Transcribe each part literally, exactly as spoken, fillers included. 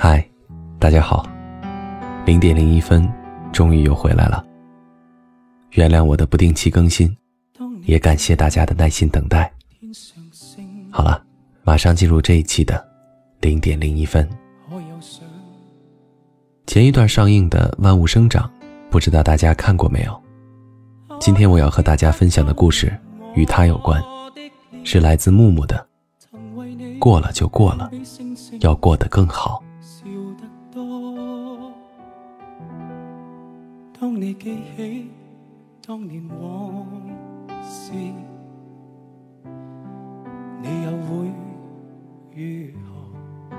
嗨，大家好，零点零一分，终于又回来了。原谅我的不定期更新，也感谢大家的耐心等待。好了，马上进入这一期的零点零一分。前一段上映的《万物生长》，不知道大家看过没有？今天我要和大家分享的故事与它有关，是来自木木的《过了就过了，要过得更好》。 當你記起當年往事，你又會如何？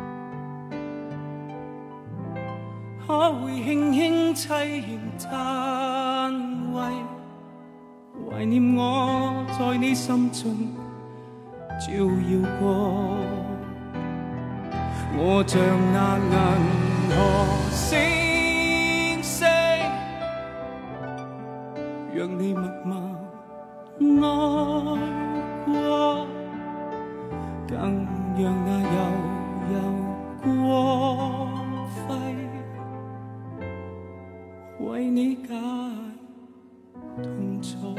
可會輕輕凄然嘆謂，懷念我在你心中照耀過，我像那銀河星星，讓你默默愛過，更讓那悠悠光輝為你解痛楚。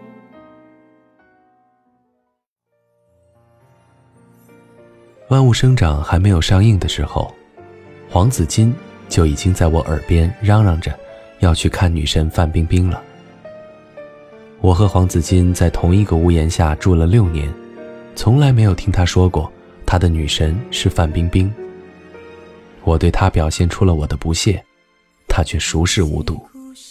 萬物生長還沒有上映的時候，黃子金就已經在我耳邊嚷嚷着要去看女神范冰冰了。我和黃子金在同一個屋檐下住了六年，從來沒有聽他說過他的女神是范冰冰。我對他表現出了我的不屑，他卻熟視無睹。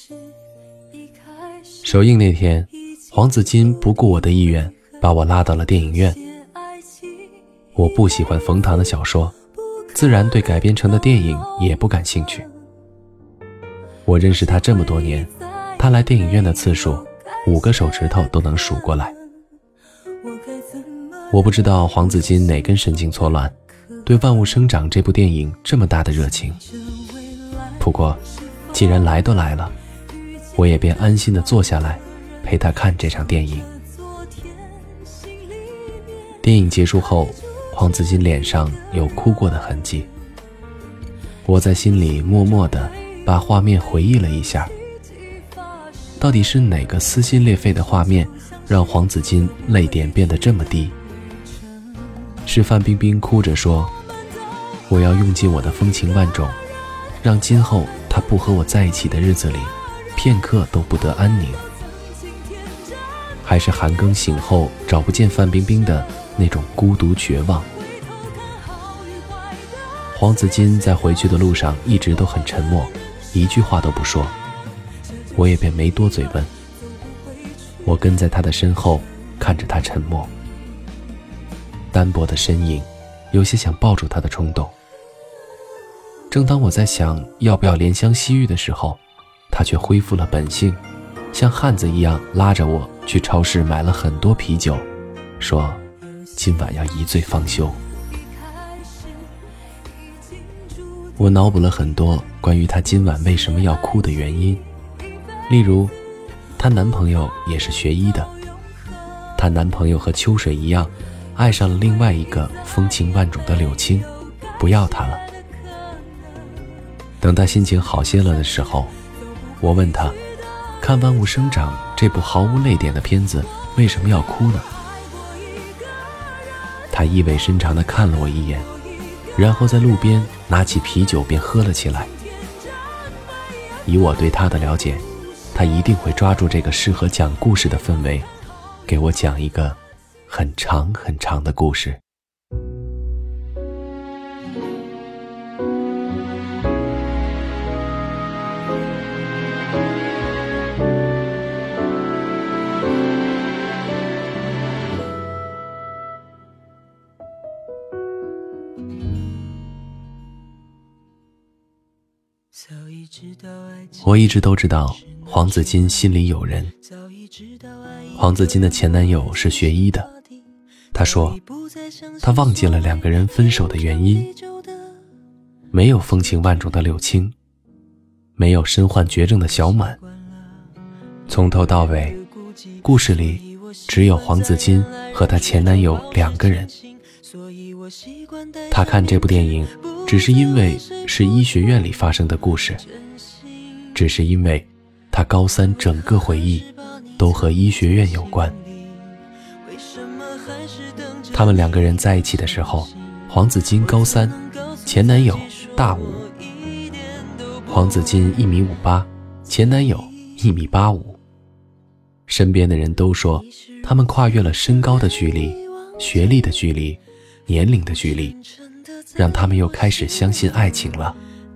首映那天，黃子金不顧我的意願，把我拉到了電影院。我不喜歡馮唐的小說，自然對改編成的電影也不感興趣。我認識他這麼多年，他來電影院的次數五個手指頭都能數過來。我不知道黃子金哪根神經錯亂，對《萬物生長》這部電影這麼大的熱情。不過既然來都來了，我也便安心地坐下來陪他看這場電影。電影結束後，黃子金臉上有哭過的痕跡，我在心裡默默地把畫面回憶了一下。到底是哪個撕心裂肺的畫面讓黃子金淚點變得這麼低？是范冰冰哭着說我要用盡我的風情萬種，讓今後他不和我在一起的日子裡片刻都不得安寧？還是韓庚醒後找不見范冰冰的那種孤獨絕望？黃子金在回去的路上一直都很沉默，一句話都不說，我也便沒多嘴問。我跟在他的身後，看着他沉默，單薄的身影，有些想抱住他的衝動。正當我在想要不要憐香惜玉的時候，他卻恢復了本性，像漢子一樣拉着我去超市買了很多啤酒，說今晚要一醉方休。我腦補了很多關於她今晚為什麼要哭的原因，例如她男朋友也是學醫的，她男朋友和秋水一樣愛上了另外一個風情萬種的柳青，不要她了。等她心情好些了的時候，我問她看《萬物生長》這部毫無淚點的片子為什麼要哭呢？她意味深長地看了我一眼，然後在路邊拿起啤酒便喝了起來。以我對他的了解，他一定會抓住這個適合講故事的氛圍，給我講一個很長很長的故事。我一直都知道黃子金心裡有人。黃子金的前男友是學醫的，他說他忘記了兩個人分手的原因，沒有風情萬種的柳青，沒有身患絕症的小滿，從頭到尾故事裡只有黃子金和她前男友兩個人。他看這部電影只是因为是医学院里发生的故事，只是因为他高三整个回忆都和医学院有关。他们两个人在一起的时候，黄子金高三，前男友大五。黄子金一米五八，前男友一米八五。身边的人都说，他们跨越了身高的距离、学历的距离、年龄的距离，让他们又开始相信爱情了。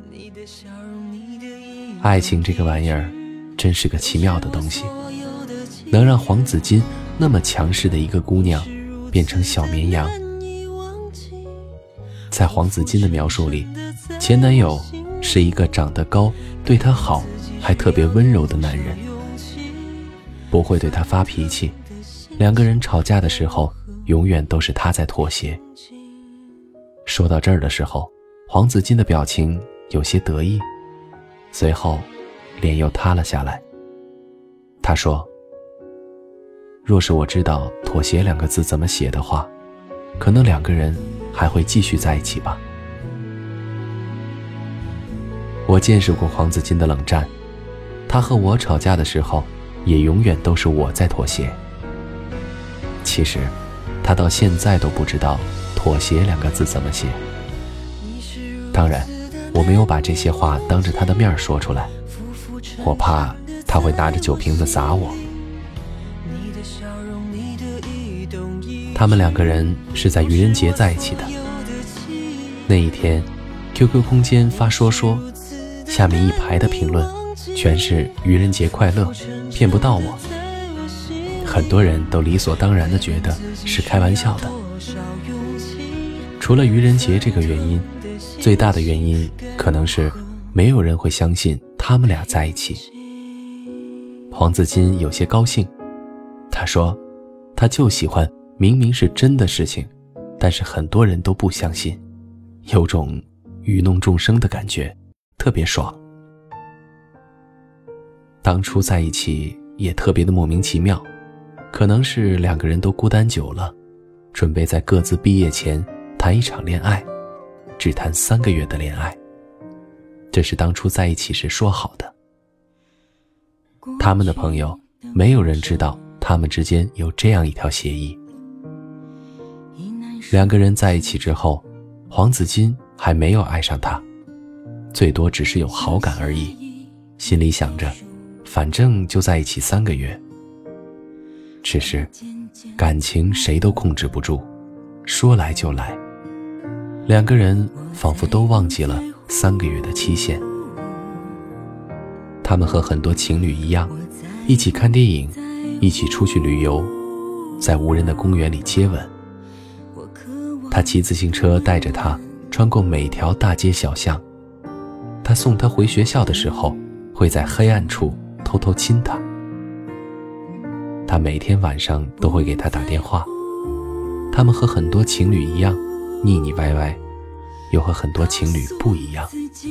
爱情这个玩意儿，真是个奇妙的东西，能让黄子金那么强势的一个姑娘变成小绵羊。在黄子金的描述里，前男友是一个长得高、对她好还特别温柔的男人，不会对她发脾气，两个人吵架的时候永远都是他在妥协。说到这儿的时候，黄子金的表情有些得意，随后脸又塌了下来。他说，若是我知道妥协两个字怎么写的话，可能两个人还会继续在一起吧。我见识过黄子金的冷战，他和我吵架的时候也永远都是我在妥协。其实他到现在都不知道妥协两个字怎么写。当然我没有把这些话当着他的面说出来，我怕他会拿着酒瓶子砸我。他们两个人是在愚人节在一起的。那一天 Q Q 空间发说说，下面一排的评论全是愚人节快乐，骗不到我。很多人都理所当然地觉得是开玩笑的。除了愚人节这个原因，最大的原因可能是没有人会相信他们俩在一起。黄子金有些高兴，他说他就喜欢明明是真的事情，但是很多人都不相信，有种愚弄众生的感觉，特别爽。当初在一起也特别的莫名其妙，可能是两个人都孤单久了，准备在各自毕业前谈一场恋爱，只谈三个月的恋爱，这是当初在一起时说好的。他们的朋友没有人知道他们之间有这样一条协议。两个人在一起之后，黄子金还没有爱上他，最多只是有好感而已，心里想着反正就在一起三个月。只是感情谁都控制不住，说来就来，两个人仿佛都忘记了三个月的期限。他们和很多情侣一样，一起看电影，一起出去旅游，在无人的公园里接吻。他骑自行车带着她穿过每条大街小巷，他送她回学校的时候会在黑暗处偷偷亲她。他每天晚上都会给她打电话。他们和很多情侣一样腻腻歪歪，又和很多情侣不一样。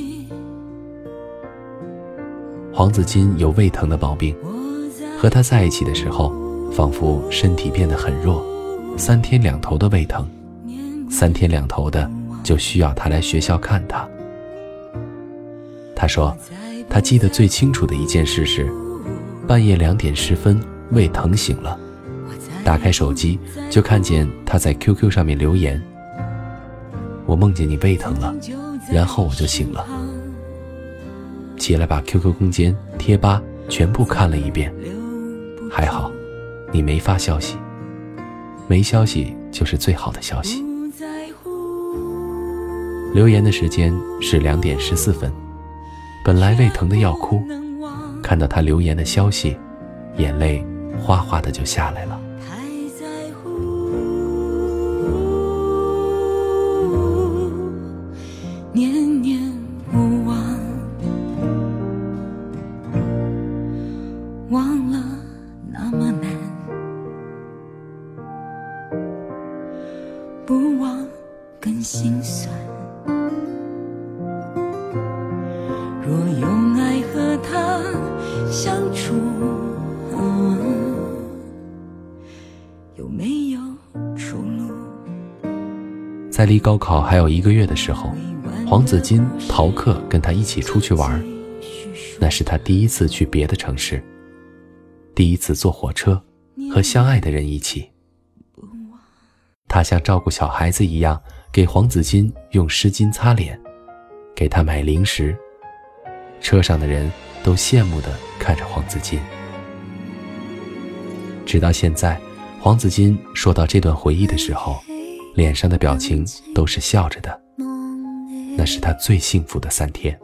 黄子金有胃疼的毛病，和他在一起的时候仿佛身体变得很弱，三天两头的胃疼，三天两头的就需要他来学校看他。他说他记得最清楚的一件事是，半夜两点十分胃疼醒了，打开手机就看见他在 Q Q 上面留言，我梦见你胃疼了，然后我就醒了。起来把 Q Q 空间贴吧全部看了一遍，还好你没发消息，没消息就是最好的消息。留言的时间是两点十四分，本来胃疼的要哭，看到他留言的消息，眼泪哗哗的就下来了。 念念不忘，忘了那么难，不忘更心酸。若用爱和他相处，嗯，有没有出路？ 在离高考还有一个月的时候， 黄子金逃课跟他一起出去玩，那是他第一次去别的城市，第一次坐火车和相爱的人一起。他像照顾小孩子一样给黄子金用湿巾擦脸，给他买零食，车上的人都羡慕地看着黄子金。直到现在，黄子金说到这段回忆的时候，脸上的表情都是笑着的，那是他最幸福的三天。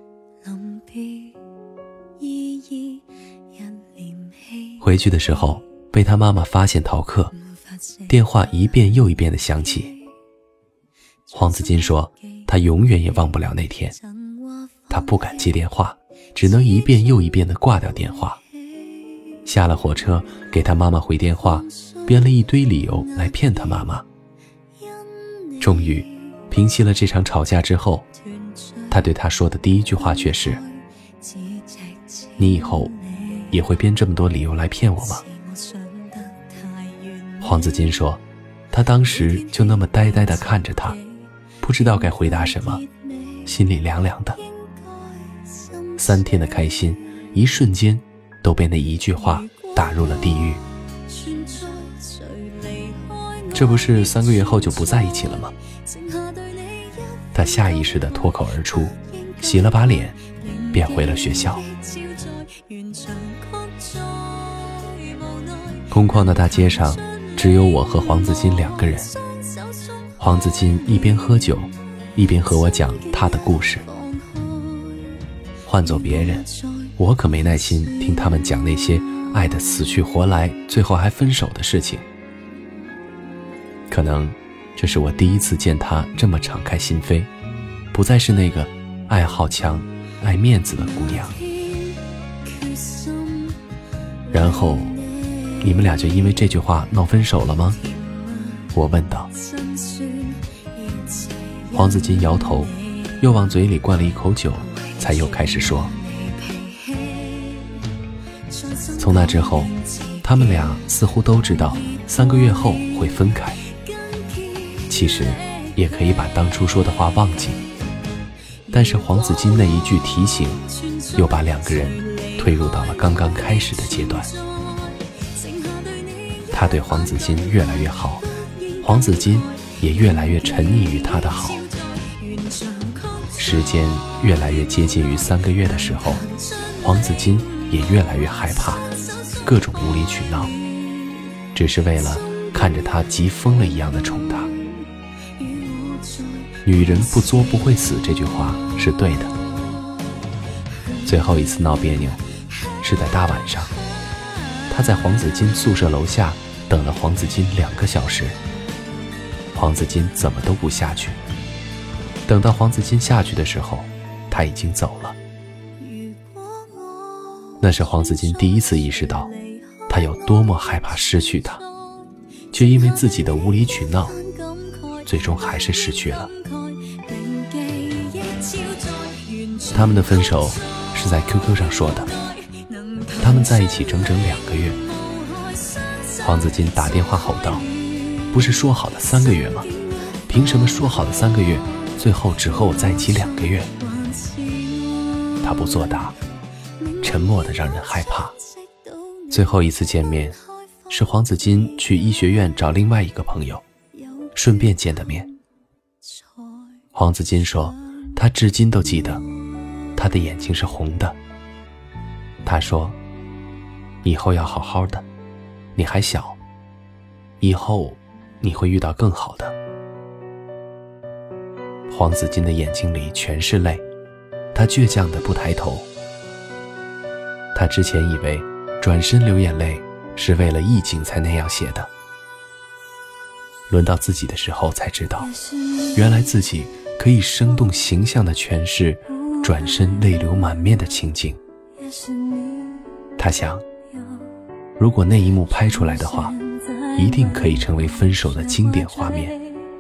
回去的时候被他妈妈发现逃课，电话一遍又一遍地响起。黄子金说他永远也忘不了那天，他不敢接电话，只能一遍又一遍地挂掉电话。下了火车给他妈妈回电话，编了一堆理由来骗他妈妈。终于平息了这场吵架之后，他对他说的第一句话却是：你以后也会编这么多理由来骗我吗？黄子金说他当时就那么呆呆地看着他，不知道该回答什么，心里凉凉的。三天的开心一瞬间都被那一句话打入了地狱。这不是三个月后就不在一起了吗？他下意识地脱口而出，洗了把脸便回了学校。空旷的大街上只有我和黄子金两个人。黄子金一边喝酒一边和我讲他的故事。换做别人，我可没耐心听他们讲那些爱得死去活来最后还分手的事情。可能这是我第一次见他这么敞开心扉，不再是那个爱好强爱面子的姑娘。然后你们俩就因为这句话闹分手了吗？我问道。黄子金摇头，又往嘴里灌了一口酒，才又开始说。从那之后，他们俩似乎都知道三个月后会分开。其实也可以把当初说的话忘记，但是黄子金那一句提醒，又把两个人推入到了刚刚开始的阶段。他对黄子金越来越好，黄子金也越来越沉溺于他的好。时间越来越接近于三个月的时候，黄子金也越来越害怕，各种无理取闹，只是为了看着他急疯了一样的宠他。女人不作不会死这句话是对的。最后一次闹别扭是在大晚上，他在黄子金宿舍楼下等了黄子金两个小时，黄子金怎么都不下去。等到黄子金下去的时候，他已经走了。那是黄子金第一次意识到他有多么害怕失去他，却因为自己的无理取闹，最终还是失去了。他们的分手是在 Q Q 上说的，他们在一起整整两个月。黄子金打电话吼道：不是说好的三个月吗？凭什么说好的三个月最后只和我在一起两个月？他不作答，沉默得让人害怕。最后一次见面是黄子金去医学院找另外一个朋友，顺便见的面。黄子金说他至今都记得他的眼睛是红的。他说以后要好好的，你还小，以后你会遇到更好的。黄子金的眼睛里全是泪，他倔强地不抬头。他之前以为转身流眼泪是为了意境才那样写的，轮到自己的时候才知道，原来自己可以生动形象地诠释转身泪流满面的情景。他想，如果那一幕拍出来的话，一定可以成为分手的经典画面。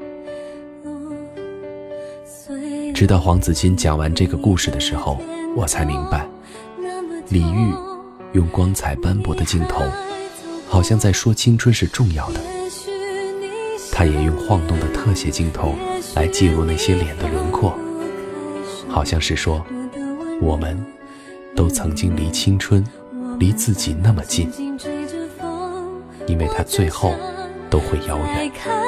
直到黄子金讲完这个故事的时候，我才明白，李煜用光彩斑驳的镜头，好像在说青春是重要的。他也用晃动的特写镜头来记录那些脸的轮廓， 好像是说，我们都曾经离青春离自己那么近，因为它最后都会遥远。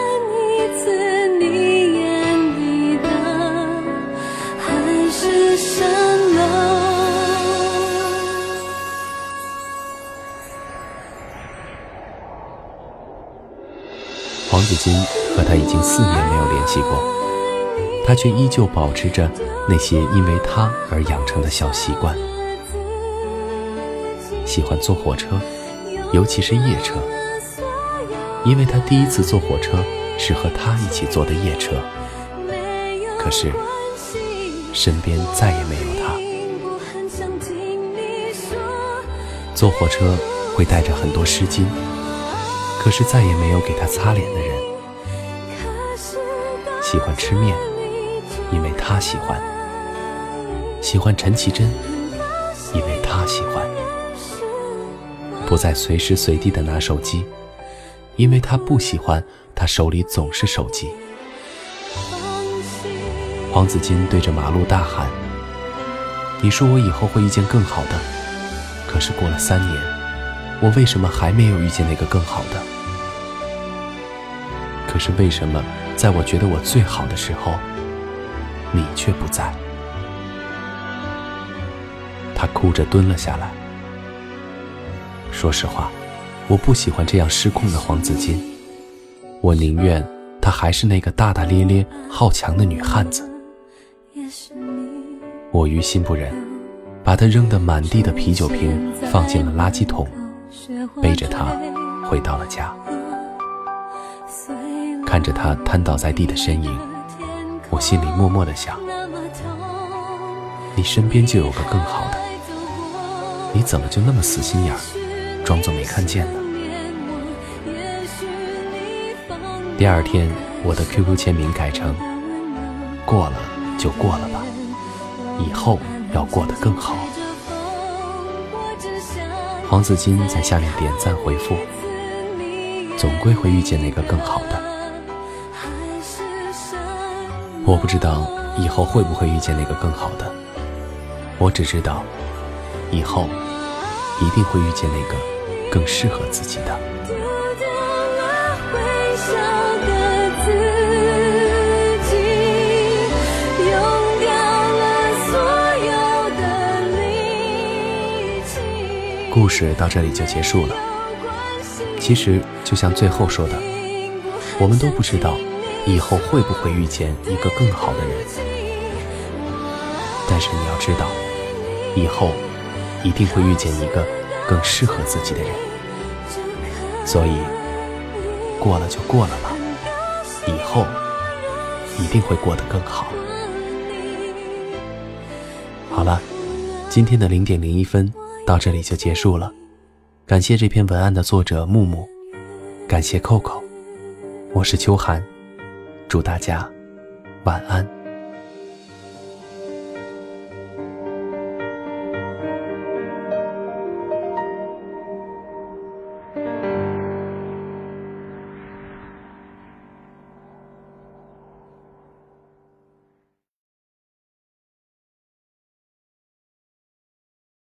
黄子金和他已经四年没有联系过，他却依旧保持着那些因为他而养成的小习惯，喜欢坐火车，尤其是夜车，因为他第一次坐火车是和他一起坐的夜车，可是身边再也没有他。坐火车会带着很多湿巾，可是再也没有给他擦脸的人。喜欢吃面，因为他喜欢；喜欢陈绮贞，因为他喜欢；不再随时随地的拿手机，因为他不喜欢他手里总是手机。黄子金对着马路大喊：你说我以后会遇见更好的，可是过了三年，我为什么还没有遇见那个更好的？可是为什么在我觉得我最好的时候，你却不在？他哭着蹲了下来。说实话，我不喜欢这样失控的黄子金，我宁愿他还是那个大大咧咧好强的女汉子。我于心不忍，把他扔得满地的啤酒瓶放进了垃圾桶，背着他回到了家。看着他瘫倒在地的身影，我心里默默地想，你身边就有个更好的，你怎么就那么死心眼儿，装作没看见呢？第二天，我的 Q Q 签名改成过了就过了吧，以后要过得更好。黄子金在下面点赞回复，总归会遇见那个更好的。我不知道以后会不会遇见那个更好的，我只知道以后一定会遇见那个更适合自己的。故事到这里就结束了。其实就像最后说的，我们都不知道以后会不会遇见一个更好的人，但是你要知道，以后一定会遇见一个更适合自己的人。所以过了就过了吧，以后一定会过得更好。好了，今天的零点零一分到这里就结束了。感谢这篇文案的作者木木，感谢扣扣，我是秋寒，祝大家晚安。